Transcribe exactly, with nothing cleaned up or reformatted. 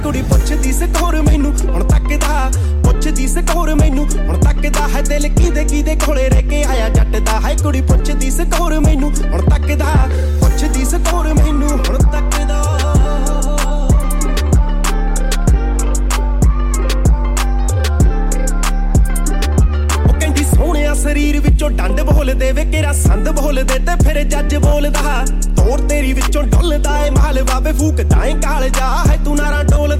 ਕੁੜੀ ਪੁੱਛਦੀ ਸਕੋਰ ਮੈਨੂੰ ਹੁਣ ਤੱਕਦਾ ਪੁੱਛਦੀ ਸਕੋਰ ਮੈਨੂੰ ਹੁਣ ਤੱਕਦਾ ਹੈ ਦਿਲ ਕਿਦੇ ਕਿਦੇ ਕੋਲੇ ਰਹਿ ਕੇ ਆਇਆ ਜੱਟ ਦਾ ਹੈ ਕੁੜੀ ਪੁੱਛਦੀ ਸਕੋਰ ਮੈਨੂੰ ਹੁਣ ਤੱਕਦਾ ਪੁੱਛਦੀ ਸਕੋਰ ਮੈਨੂੰ ਹੁਣ ਤੱਕਦਾ ਸਰੀਰ ਵਿੱਚੋਂ ਡੰਡ ਬੋਲਦੇ ਵੇ ਕਿਹੜਾ ਸੰਦ ਬੋਲਦੇ ਤੇ ਫਿਰ ਜੱਜ ਬੋਲਦਾ ਤੋਰ ਤੇਰੀ ਵਿੱਚੋਂ ਡੁੱਲਦਾ ਏ ਮਾਲ ਬਾਬੇ ਫੂਕਦਾ ਏ ਕਾਲ ਜਾ ਹੈ ਤੂੰ ਨਾਰਾ ਡੋਲਦਾ